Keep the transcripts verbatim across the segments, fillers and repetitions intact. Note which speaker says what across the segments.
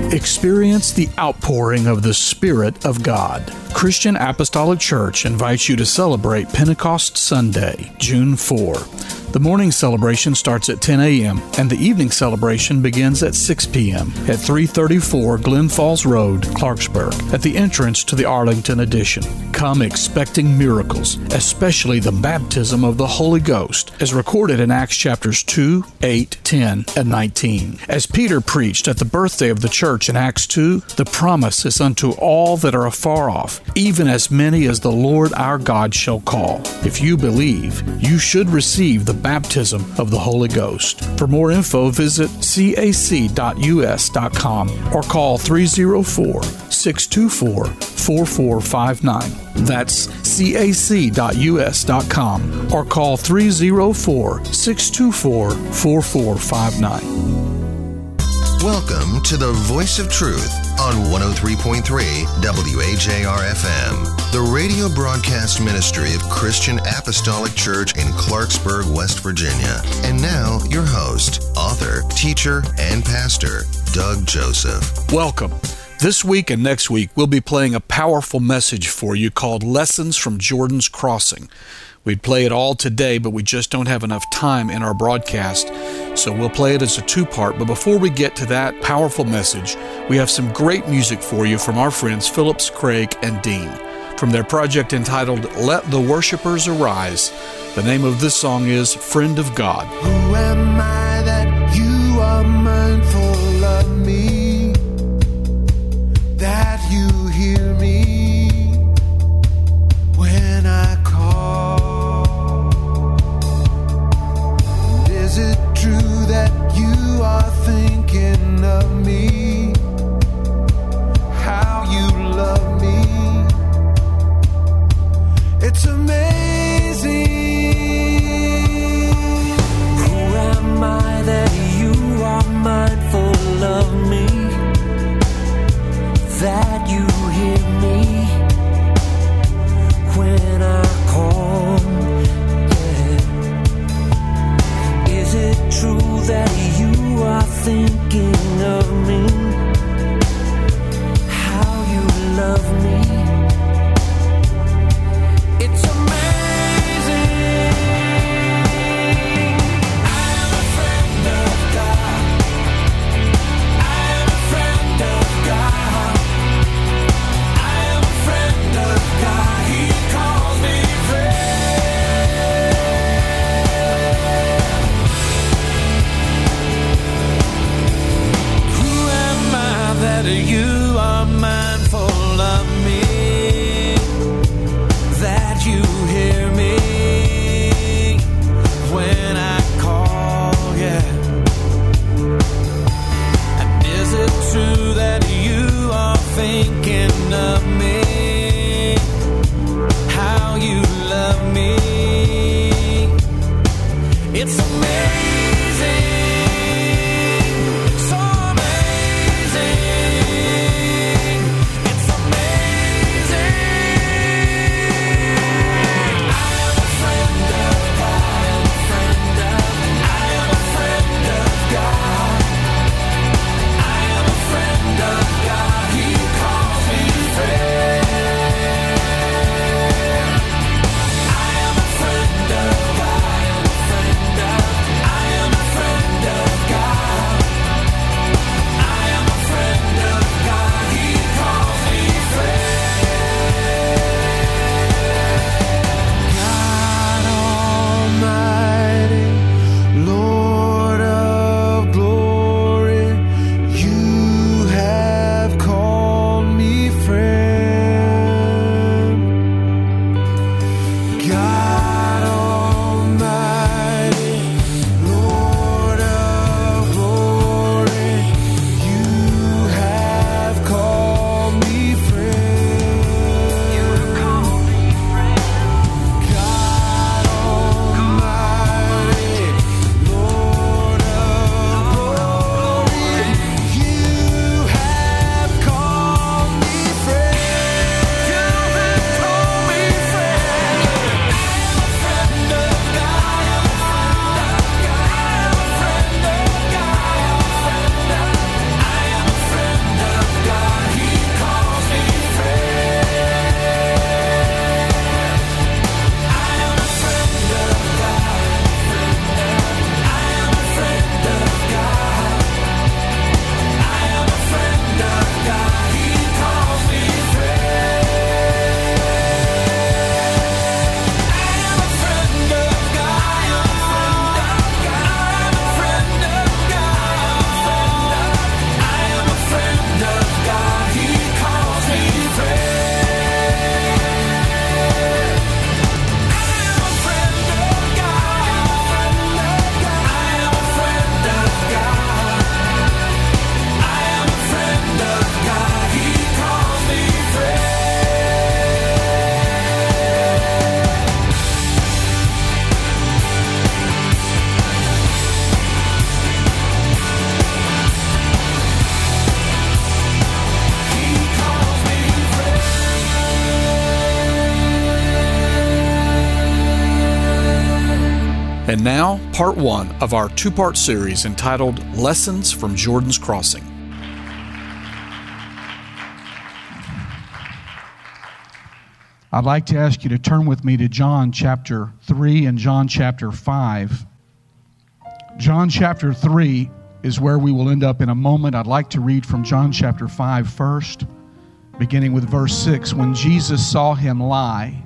Speaker 1: Experience the outpouring of the Spirit of God. Christian Apostolic Church invites you to celebrate Pentecost Sunday, June fourth. The morning celebration starts at ten a.m. and the evening celebration begins at six p.m. at three thirty-four Glen Falls Road, Clarksburg, at the entrance to the Arlington Addition. Come expecting miracles, especially the baptism of the Holy Ghost, as recorded in Acts chapters two, eight, ten, and nineteen. As Peter preached at the birthday of the church in Acts two, the promise is unto all that are afar off, even as many as the Lord our God shall call. If you believe, you should receive the baptism of the Holy Ghost. For more info, visit c a c dot u s dot com or call three oh four, six two four, four four five nine. That's c a c dot u s dot com or call three oh four, six two four, four four five nine.
Speaker 2: Welcome to the Voice of Truth on one oh three point three W A J R F M, the radio broadcast ministry of Christian Apostolic Church in Clarksburg, West Virginia. And now, your host, author, teacher, and pastor, Doug Joseph.
Speaker 1: Welcome. This week and next week, we'll be playing a powerful message for you called Lessons from Jordan's Crossing. We'd play it all today, but we just don't have enough time in our broadcast, so we'll play it as a two-part. But before we get to that powerful message, we have some great music for you from our friends Phillips, Craig, and Dean. From their project entitled Let the Worshipers Arise, the name of this song is Friend of God.
Speaker 3: Who am I that you are mindful of me, that you hear me when I call? Is it true that you are thinking of me, how you love me? It's amazing. Who am I that you are mindful of me, that you hear me when I call? Yeah. Is it true that you are thinking of me, how you love me? It's amazing. I am a friend of God. I am a friend of God. I am a friend of God. He calls me friend. Who am I that you are mindful of me, that you hear me when I call, yeah? And is it true that you are thinking of me, how you love me? It's amazing, so amazing.
Speaker 1: And now, part one of our two-part series entitled Lessons from Jordan's Crossing.
Speaker 4: I'd like to ask you to turn with me to John chapter three and John chapter five. John chapter three is where we will end up in a moment. I'd like to read from John chapter five first, beginning with verse six. When Jesus saw him lie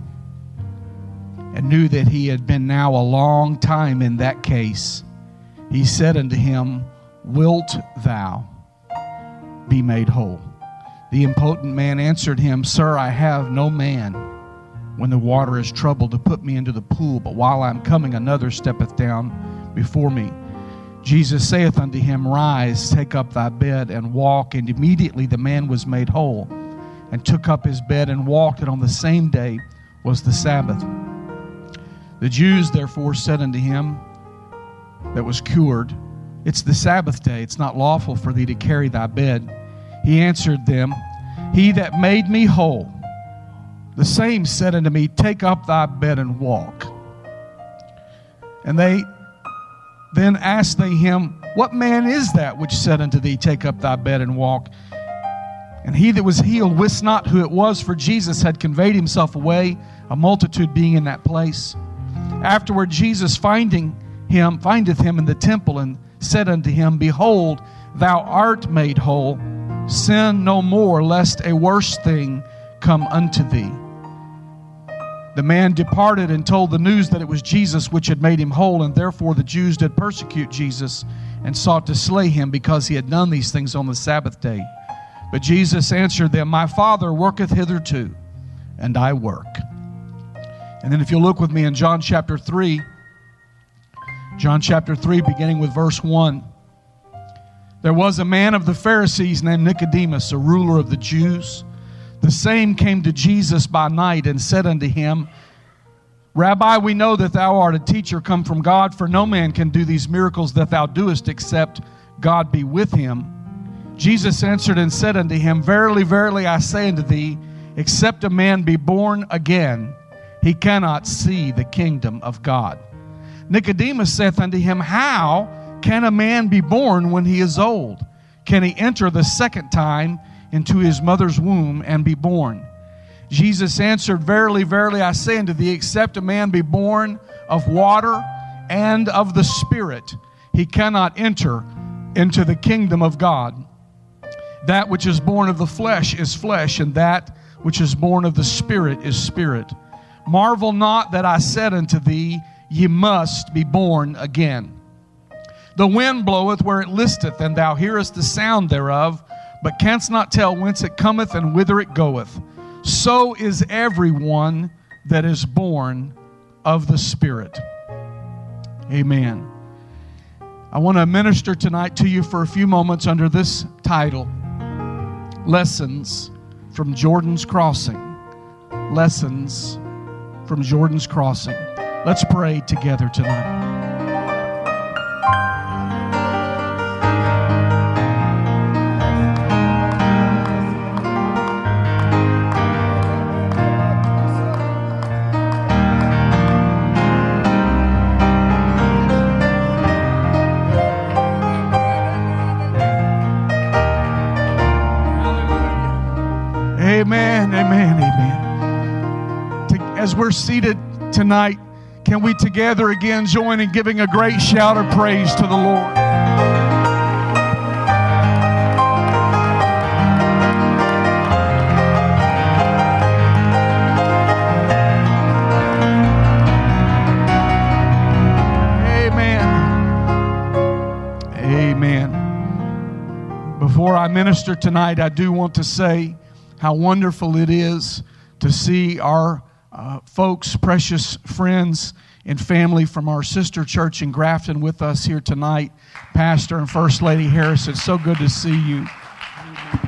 Speaker 4: and knew that he had been now a long time in that case, he said unto him, Wilt thou be made whole? The impotent man answered him, Sir, I have no man when the water is troubled to put me into the pool, but while I am coming, another steppeth down before me. Jesus saith unto him, Rise, take up thy bed, and walk. And immediately the man was made whole, and took up his bed and walked. And on the same day was the Sabbath. The Jews therefore said unto him that was cured, It's the Sabbath day, it's not lawful for thee to carry thy bed. He answered them, He that made me whole, the same said unto me, Take up thy bed and walk. And they then asked they him, What man is that which said unto thee, Take up thy bed and walk? And he that was healed wist not who it was, for Jesus had conveyed himself away, a multitude being in that place. Afterward Jesus finding him, findeth him in the temple, and said unto him, Behold, thou art made whole. Sin no more, lest a worse thing come unto thee. The man departed and told the news that it was Jesus which had made him whole, and therefore the Jews did persecute Jesus and sought to slay him, because he had done these things on the Sabbath day. But Jesus answered them, My Father worketh hitherto, and I work. And then if you'll look with me in John chapter three, John chapter three, beginning with verse one. There was a man of the Pharisees named Nicodemus, a ruler of the Jews. The same came to Jesus by night and said unto him, Rabbi, we know that thou art a teacher come from God, for no man can do these miracles that thou doest except God be with him. Jesus answered and said unto him, Verily, verily, I say unto thee, except a man be born again, he cannot see the kingdom of God. Nicodemus saith unto him, How can a man be born when he is old? Can he enter the second time into his mother's womb and be born? Jesus answered, Verily, verily, I say unto thee, except a man be born of water and of the Spirit, he cannot enter into the kingdom of God. That which is born of the flesh is flesh, and that which is born of the Spirit is spirit. Marvel not that I said unto thee, Ye must be born again. The wind bloweth where it listeth, and thou hearest the sound thereof, but canst not tell whence it cometh and whither it goeth. So is everyone that is born of the Spirit. Amen. I want to minister tonight to you for a few moments under this title, Lessons from Jordan's Crossing. Lessons from Jordan's Crossing. Let's pray together tonight. Amen, amen, amen. To, as we're seated tonight, can we together again join in giving a great shout of praise to the Lord? Amen. Amen. Before I minister tonight, I do want to say how wonderful it is to see our uh, folks, precious friends and family from our sister church in Grafton with us here tonight. Pastor and First Lady Harris, it's so good to see you. Amen.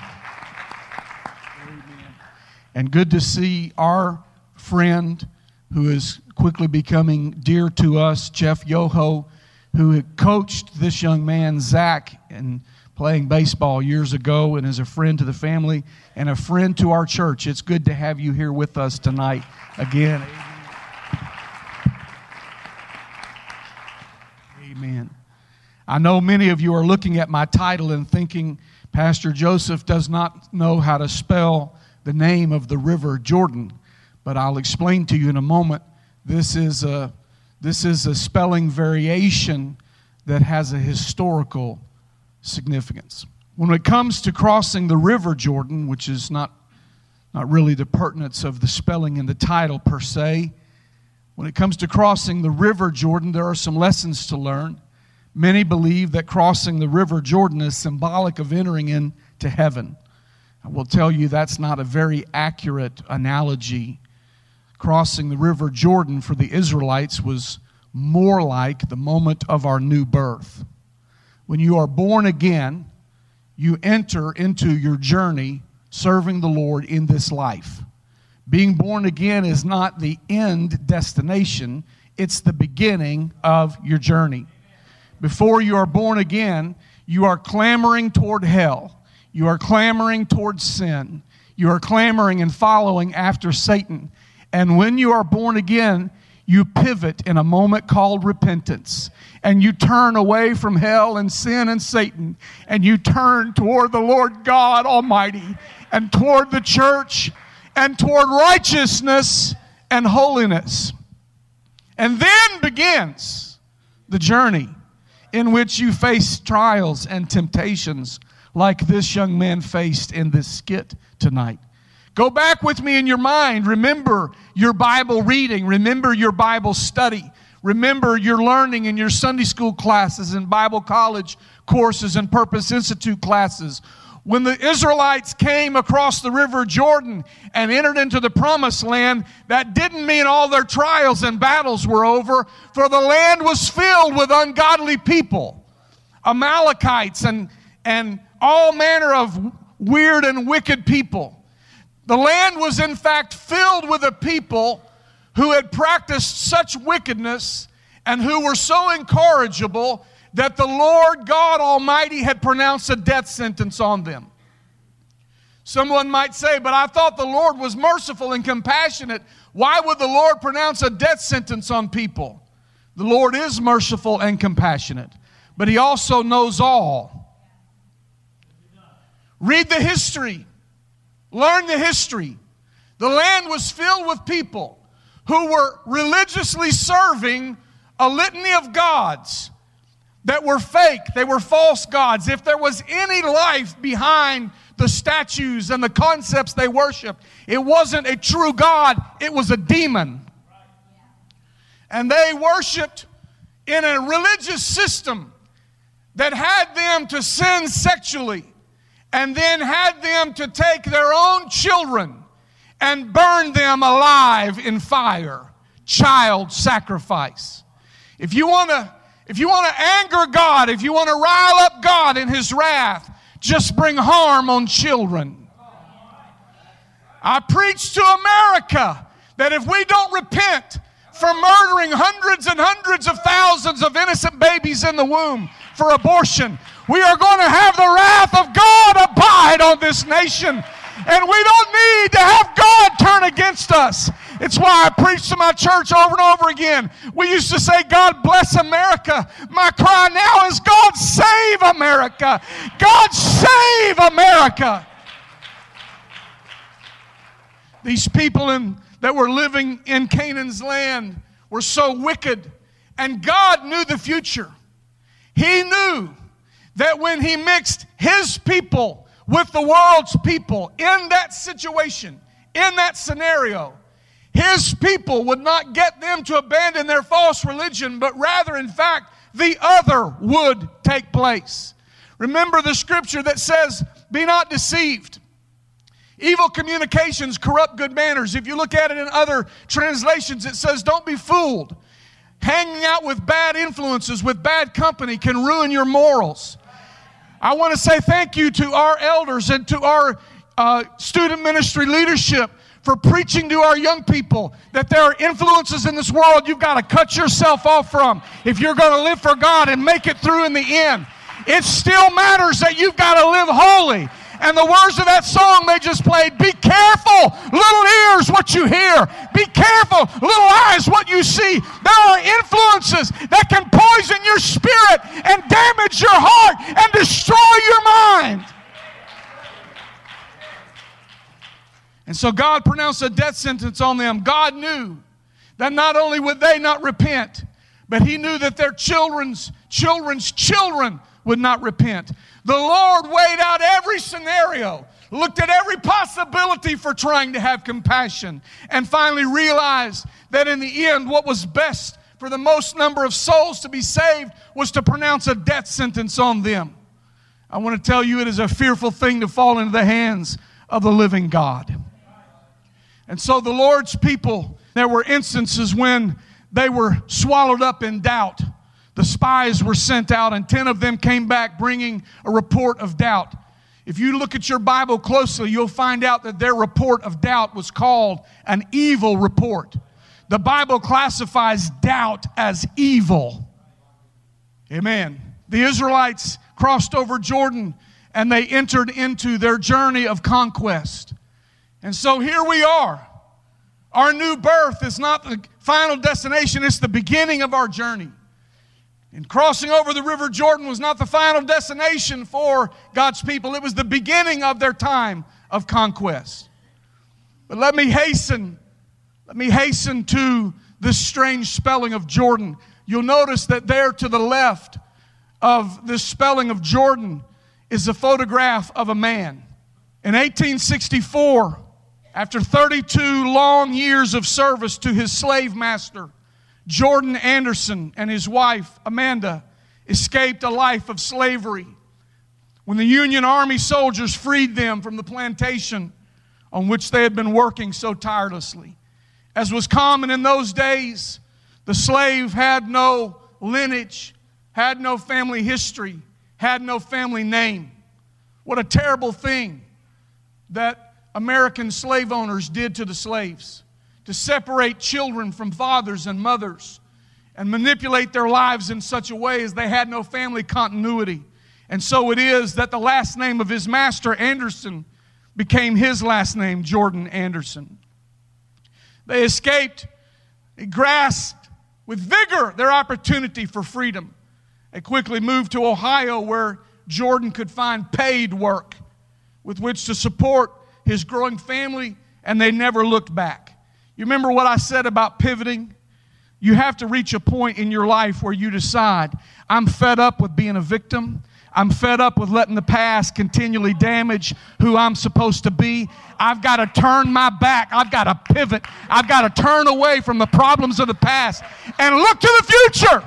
Speaker 4: Amen. And good to see our friend who is quickly becoming dear to us, Jeff Yoho, who had coached this young man, Zach, and playing baseball years ago, and is a friend to the family and a friend to our church. It's good to have you here with us tonight again. I know many of you are looking at my title and thinking, Pastor Joseph does not know how to spell the name of the River Jordan. But I'll explain to you in a moment. This is a, this is a spelling variation that has a historical significance. When it comes to crossing the River Jordan, which is not, not really the pertinence of the spelling in the title per se, when it comes to crossing the River Jordan, there are some lessons to learn. Many believe that crossing the River Jordan is symbolic of entering into heaven. I will tell you that's not a very accurate analogy. Crossing the River Jordan for the Israelites was more like the moment of our new birth. When you are born again, you enter into your journey serving the Lord in this life. Being born again is not the end destination, it's the beginning of your journey. Before you are born again, you are clamoring toward hell. You are clamoring toward sin. You are clamoring and following after Satan. And when you are born again, you pivot in a moment called repentance. And you turn away from hell and sin and Satan. And you turn toward the Lord God Almighty and toward the church and toward righteousness and holiness. And then begins the journey in which you face trials and temptations like this young man faced in this skit tonight. Go back with me in your mind. Remember your Bible reading. Remember your Bible study. Remember your learning in your Sunday school classes and Bible college courses and Purpose Institute classes. When the Israelites came across the River Jordan and entered into the Promised Land, that didn't mean all their trials and battles were over, for the land was filled with ungodly people, Amalekites and, and all manner of weird and wicked people. The land was in fact filled with a people who had practiced such wickedness and who were so incorrigible that the Lord God Almighty had pronounced a death sentence on them. Someone might say, but I thought the Lord was merciful and compassionate. Why would the Lord pronounce a death sentence on people? The Lord is merciful and compassionate, but He also knows all. Read the history. Learn the history. The land was filled with people who were religiously serving a litany of gods that were fake. They were false gods. If there was any life behind the statues and the concepts they worshiped, it wasn't a true God, it was a demon. And they worshiped in a religious system that had them to sin sexually and then had them to take their own children and burn them alive in fire. Child sacrifice. If you want to If you want to anger God, if you want to rile up God in His wrath, just bring harm on children. I preach to America that if we don't repent for murdering hundreds and hundreds of thousands of innocent babies in the womb for abortion, we are going to have the wrath of God abide on this nation. And we don't need to have God turn against us. It's why I preach to my church over and over again. We used to say, God bless America. My cry now is, God save America. God save America. These people in, that were living in Canaan's land were so wicked. And God knew the future. He knew that when He mixed His people with the world's people in that situation, in that scenario, His people would not get them to abandon their false religion, but rather, in fact, the other would take place. Remember the scripture that says, be not deceived. Evil communications corrupt good manners. If you look at it in other translations, it says, don't be fooled. Hanging out with bad influences, with bad company, can ruin your morals. I want to say thank you to our elders and to our uh, student ministry leadership for preaching to our young people that there are influences in this world you've got to cut yourself off from if you're going to live for God and make it through in the end. It still matters that you've got to live holy And the words of that song they just played, be careful, little ears, what you hear. Be careful, little eyes, what you see. There are influences that can poison your spirit and damage your heart and destroy your mind. And so God pronounced a death sentence on them. God knew that not only would they not repent, but He knew that their children's children's children would not repent. The Lord weighed out every scenario, looked at every possibility for trying to have compassion, and finally realized that in the end, what was best for the most number of souls to be saved was to pronounce a death sentence on them. I want to tell you, it is a fearful thing to fall into the hands of the living God. And so the Lord's people, there were instances when they were swallowed up in doubt. The spies were sent out, and ten of them came back bringing a report of doubt. If you look at your Bible closely, you'll find out that their report of doubt was called an evil report. The Bible classifies doubt as evil. Amen. The Israelites crossed over Jordan, and they entered into their journey of conquest. And so here we are. Our new birth is not the final destination, it's the beginning of our journey. And crossing over the River Jordan was not the final destination for God's people. It was the beginning of their time of conquest. But let me hasten, let me hasten to this strange spelling of Jordan. You'll notice that there to the left of this spelling of Jordan is a photograph of a man. In eighteen sixty-four, after thirty-two long years of service to his slave master, Jordan Anderson and his wife, Amanda, escaped a life of slavery when the Union Army soldiers freed them from the plantation on which they had been working so tirelessly. As was common in those days, the slave had no lineage, had no family history, had no family name. What a terrible thing that American slave owners did to the slaves, to separate children from fathers and mothers and manipulate their lives in such a way as they had no family continuity. And so it is that the last name of his master, Anderson, became his last name, Jordan Anderson. They escaped, they grasped with vigor their opportunity for freedom. They quickly moved to Ohio, where Jordan could find paid work with which to support his growing family, and they never looked back. You remember what I said about pivoting? You have to reach a point in your life where you decide, I'm fed up with being a victim. I'm fed up with letting the past continually damage who I'm supposed to be. I've got to turn my back. I've got to pivot. I've got to turn away from the problems of the past and look to the future.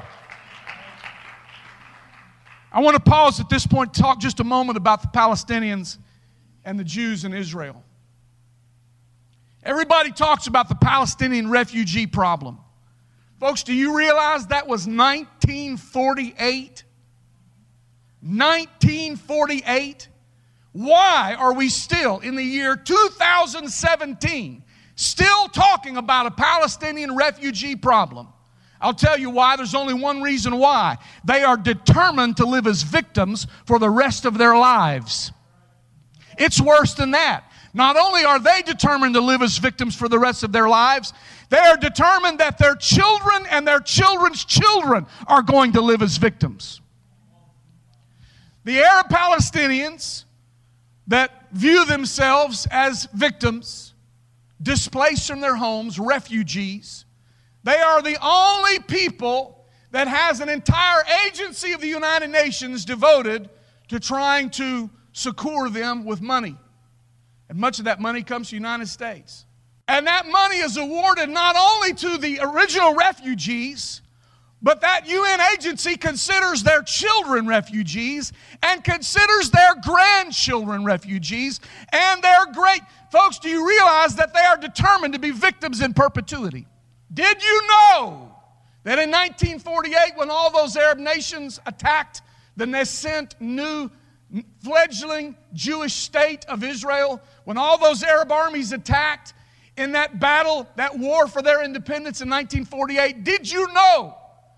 Speaker 4: I want to pause at this point and talk just a moment about the Palestinians and the Jews in Israel. Everybody talks about the Palestinian refugee problem. Folks, do you realize that was nineteen forty-eight? nineteen forty-eight? Why are we still, in the year two thousand seventeen, still talking about a Palestinian refugee problem? I'll tell you why. There's only one reason why. They are determined to live as victims for the rest of their lives. It's worse than that. Not only are they determined to live as victims for the rest of their lives, they are determined that their children and their children's children are going to live as victims. The Arab Palestinians that view themselves as victims, displaced from their homes, refugees, they are the only people that has an entire agency of the United Nations devoted to trying to succor them with money. And much of that money comes to the United States. And that money is awarded not only to the original refugees, but that U N agency considers their children refugees and considers their grandchildren refugees and their great... Folks, do you realize that they are determined to be victims in perpetuity? Did you know that in nineteen forty-eight, when all those Arab nations attacked the nascent, new, fledgling Jewish state of Israel, when all those Arab armies attacked in that battle, that war for their independence in nineteen forty-eight, did you know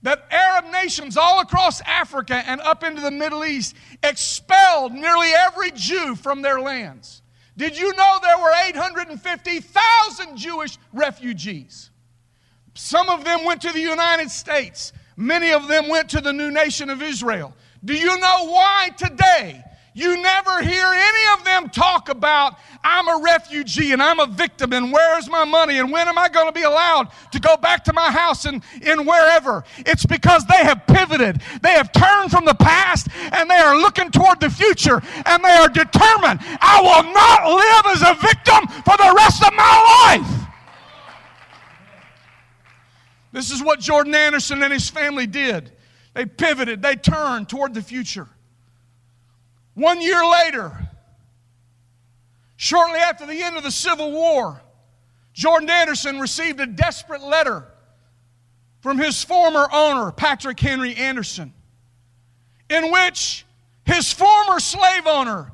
Speaker 4: that Arab nations all across Africa and up into the Middle East expelled nearly every Jew from their lands. Did you know there were eight hundred fifty thousand Jewish refugees? Some of them went to the United States. Many of them went to the new nation of Israel. Do you know why today you never hear any of them talk about, I'm a refugee and I'm a victim and where's my money and when am I going to be allowed to go back to my house and in wherever? It's because they have pivoted. They have turned from the past and they are looking toward the future and they are determined, I will not live as a victim for the rest of my life. This is what Jordan Anderson and his family did. They pivoted. They turned toward the future. One year later, shortly after the end of the Civil War, Jordan Anderson received a desperate letter from his former owner, Patrick Henry Anderson, in which his former slave owner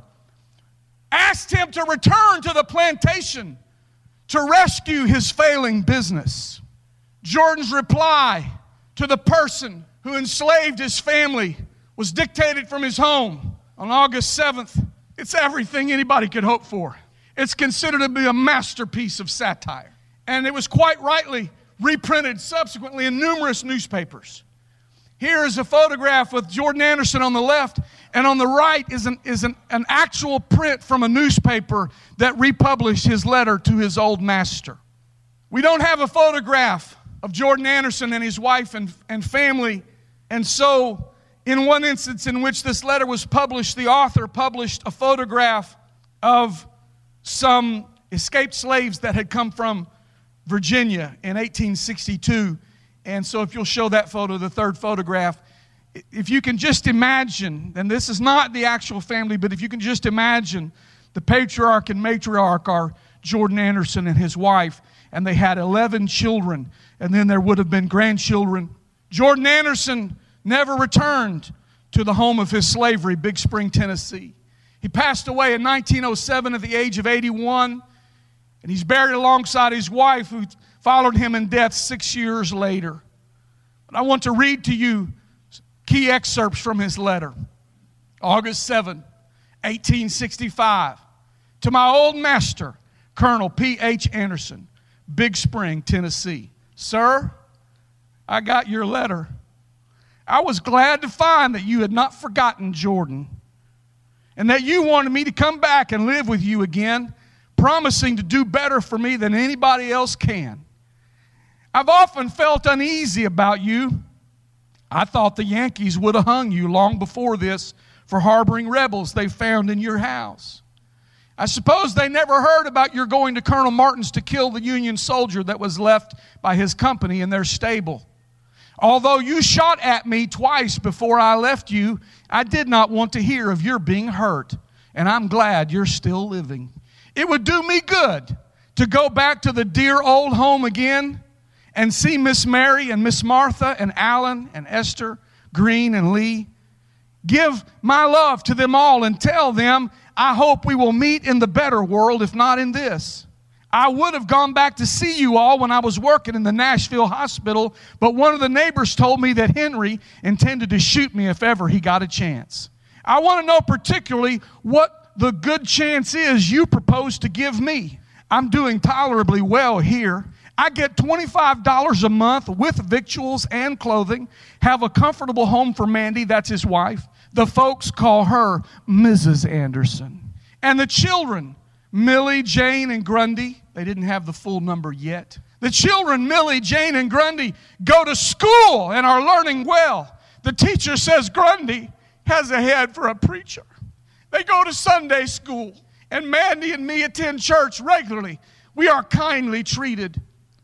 Speaker 4: asked him to return to the plantation to rescue his failing business. Jordan's reply to the person who enslaved his family was dictated from his home on August seventh. It's everything anybody could hope for. It's considered to be a masterpiece of satire. And it was quite rightly reprinted subsequently in numerous newspapers. Here is a photograph with Jordan Anderson on the left, and on the right is an, is an, an actual print from a newspaper that republished his letter to his old master. We don't have a photograph of Jordan Anderson and his wife and, and family. And so, in one instance in which this letter was published, the author published a photograph of some escaped slaves that had come from Virginia in eighteen sixty-two. And so if you'll show that photo, the third photograph, if you can just imagine, and this is not the actual family, but if you can just imagine, the patriarch and matriarch are Jordan Anderson and his wife, and they had eleven children, and then there would have been grandchildren. Jordan Anderson never returned to the home of his slavery, Big Spring, Tennessee. He passed away in nineteen oh seven at the age of eighty-one, and he's buried alongside his wife who followed him in death six years later. But I want to read to you key excerpts from his letter. August seventh, eighteen sixty-five. To my old master, Colonel P H Anderson, Big Spring, Tennessee. Sir, I got your letter. I was glad to find that you had not forgotten Jordan and that you wanted me to come back and live with you again, promising to do better for me than anybody else can. I've often felt uneasy about you. I thought the Yankees would have hung you long before this for harboring rebels they found in your house. I suppose they never heard about your going to Colonel Martin's to kill the Union soldier that was left by his company in their stable. Although you shot at me twice before I left you, I did not want to hear of your being hurt, and I'm glad you're still living. It would do me good to go back to the dear old home again and see Miss Mary and Miss Martha and Alan and Esther, Green and Lee. Give my love to them all and tell them I hope we will meet in the better world, if not in this. I would have gone back to see you all when I was working in the Nashville hospital, but one of the neighbors told me that Henry intended to shoot me if ever he got a chance. I want to know particularly what the good chance is you propose to give me. I'm doing tolerably well here. I get twenty-five dollars a month with victuals and clothing, have a comfortable home for Mandy, that's his wife. The folks call her Missus Anderson. And the children, Millie, Jane, and Grundy, they didn't have the full number yet. The children, Millie, Jane, and Grundy, go to school and are learning well. The teacher says Grundy has a head for a preacher. They go to Sunday school, and Mandy and me attend church regularly. We are kindly treated.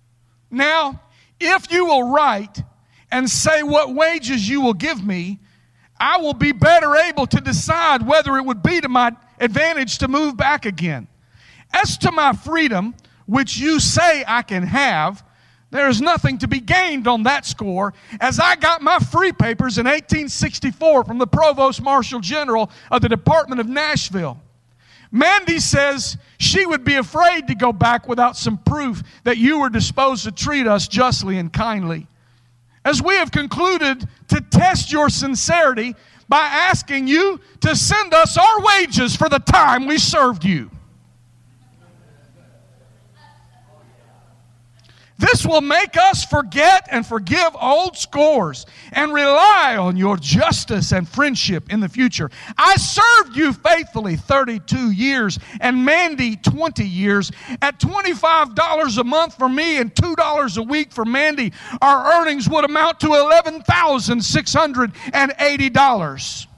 Speaker 4: Now, if you will write and say what wages you will give me, I will be better able to decide whether it would be to my advantage to move back again. As to my freedom, which you say I can have, there is nothing to be gained on that score, as I got my free papers in eighteen sixty-four from the Provost Marshal General of the Department of Nashville. Mandy says she would be afraid to go back without some proof that you were disposed to treat us justly and kindly. as we have concluded to test your sincerity by asking you to send us our wages for the time we served you. This will make us forget and forgive old scores and rely on your justice and friendship in the future. I served you faithfully thirty-two years and Mandy twenty years. At twenty-five dollars a month for me and two dollars a week for Mandy, our earnings would amount to eleven thousand six hundred eighty dollars.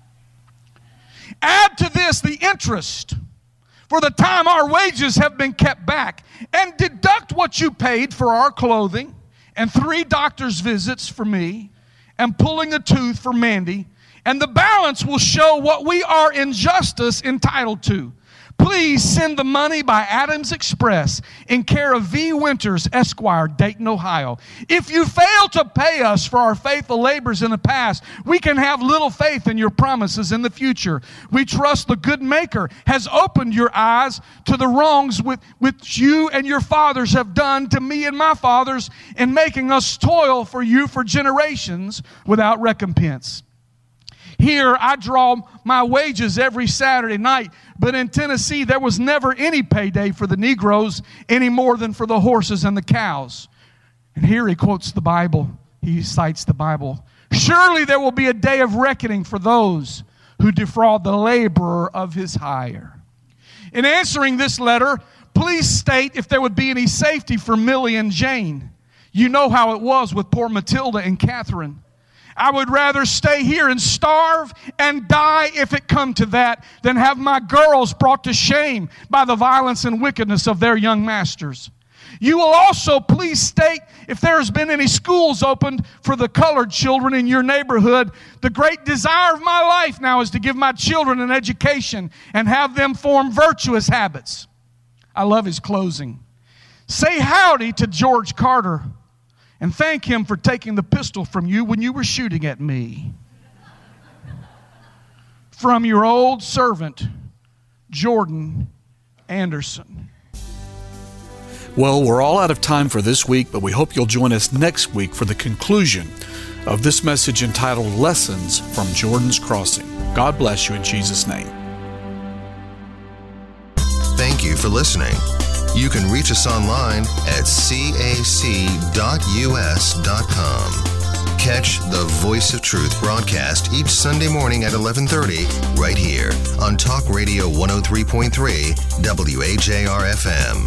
Speaker 4: Add to this the interest for the time our wages have been kept back, and deduct what you paid for our clothing and three doctor's visits for me and pulling a tooth for Mandy, and the balance will show what we are in justice entitled to. Please send the money by Adams Express in care of V. Winters, Esquire, Dayton, Ohio. If you fail to pay us for our faithful labors in the past, we can have little faith in your promises in the future. We trust the good Maker has opened your eyes to the wrongs with, which you and your fathers have done to me and my fathers in making us toil for you for generations without recompense. Here, I draw my wages every Saturday night, but in Tennessee, there was never any payday for the Negroes any more than for the horses and the cows. And here he quotes the Bible. He cites the Bible. Surely there will be a day of reckoning for those who defraud the laborer of his hire. In answering this letter, please state if there would be any safety for Millie and Jane. You know how it was with poor Matilda and Catherine. I would rather stay here and starve and die if it come to that than have my girls brought to shame by the violence and wickedness of their young masters. You will also please state if there has been any schools opened for the colored children in your neighborhood. The great desire of my life now is to give my children an education and have them form virtuous habits. I love his closing. Say howdy to George Carter and thank him for taking the pistol from you when you were shooting at me. From your old servant, Jordan Anderson.
Speaker 1: Well, we're all out of time for this week, but we hope you'll join us next week for the conclusion of this message entitled Lessons from Jordan's Crossing. God bless you in Jesus' name.
Speaker 2: Thank you for listening. You can reach us online at c a c dot u s dot com. Catch the Voice of Truth broadcast each Sunday morning at eleven thirty right here on Talk Radio one oh three point three W A J R F M.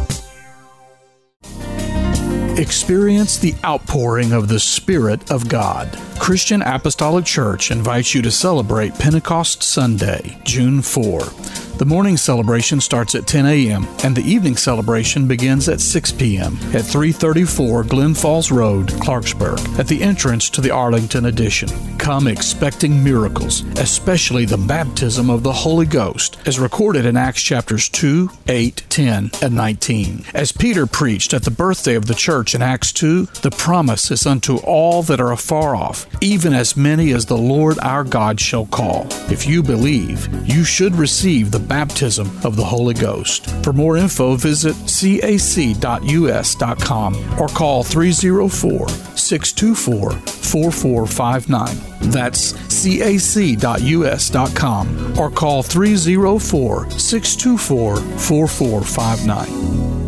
Speaker 1: Experience the outpouring of the Spirit of God. Christian Apostolic Church invites you to celebrate Pentecost Sunday, June fourth. The morning celebration starts at ten a.m. and the evening celebration begins at six p.m. at three thirty-four Glen Falls Road, Clarksburg, at the entrance to the Arlington Addition. Come expecting miracles, especially the baptism of the Holy Ghost, as recorded in Acts chapters two, eight, ten, and nineteen. As Peter preached at the birthday of the church in Acts two, the promise is unto all that are afar off, even as many as the Lord our God shall call. If you believe, you should receive the baptism of the Holy Ghost. For more info, visit c a c dot u s dot com or call three oh four, six two four, four four five nine. That's c a c dot u s dot com or call three oh four, six two four, four four five nine.